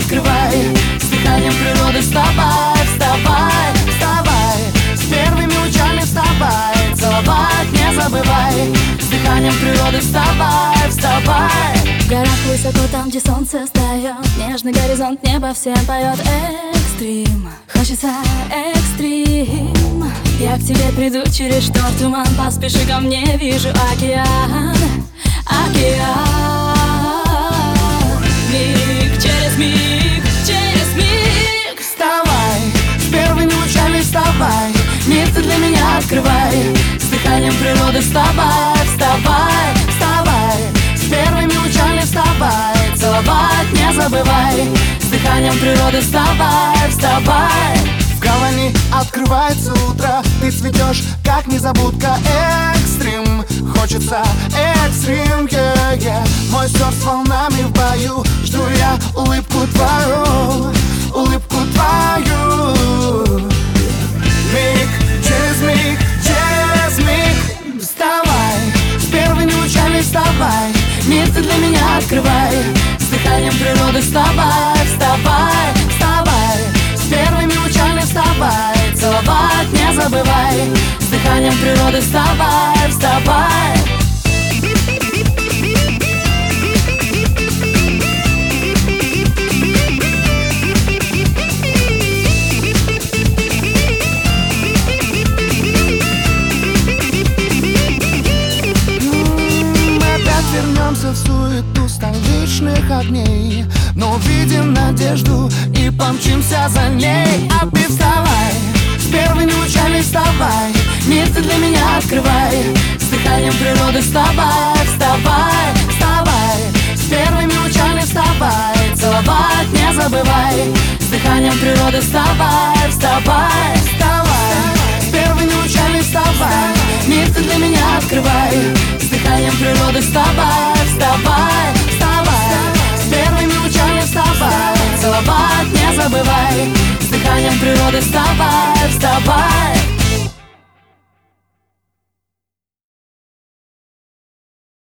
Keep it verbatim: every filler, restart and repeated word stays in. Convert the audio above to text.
открывай, с дыханием природы вставай, вставай, вставай, с первыми лучами вставай, целовать не забывай, с дыханием природы вставай, вставай. В горах высоко, там, где солнце встает, нежный горизонт, небо всем поет. Экстрим, хочется экстрим. Я к тебе приду через шторм, туман, поспеши ко мне, вижу океан, океан. Миг через миг, через миг. Вставай, с первыми лучами вставай, мир ты для меня открывай, с дыханием природы вставай, вставай, вставай, с первыми лучами вставай, целовать не забывай, с дыханием природы вставай, вставай. В гавани открывается утро, ты цветешь, как незабудка. Экстрим, хочется экстрим, yeah, yeah. Мой сердце с волнами в бою, жду я улыбку твою, улыбку твою. Миг через миг, через миг. Вставай, с первыми лучами вставай, мир ты для меня открывай, с дыханием природы вставай, вставай, вставай, с первыми лучами вставай, целовать не забывай, с дыханием природы вставай, вставай. Вернемся в суету столичных огней, но увидим надежду и помчимся за ней. А ты вставай, с первыми лучами вставай, мир ты для меня открывай, с дыханием природы вставай, вставай, вставай, с первыми лучами вставай, целовать не забывай, с дыханием природы вставай, вставай, вставай, с первыми лучами вставай, мир ты для меня открывай, с дыханием природы вставай, вставай, вставай, с первыми лучами вставай, целовать не забывай, с дыханием природы вставай, вставай.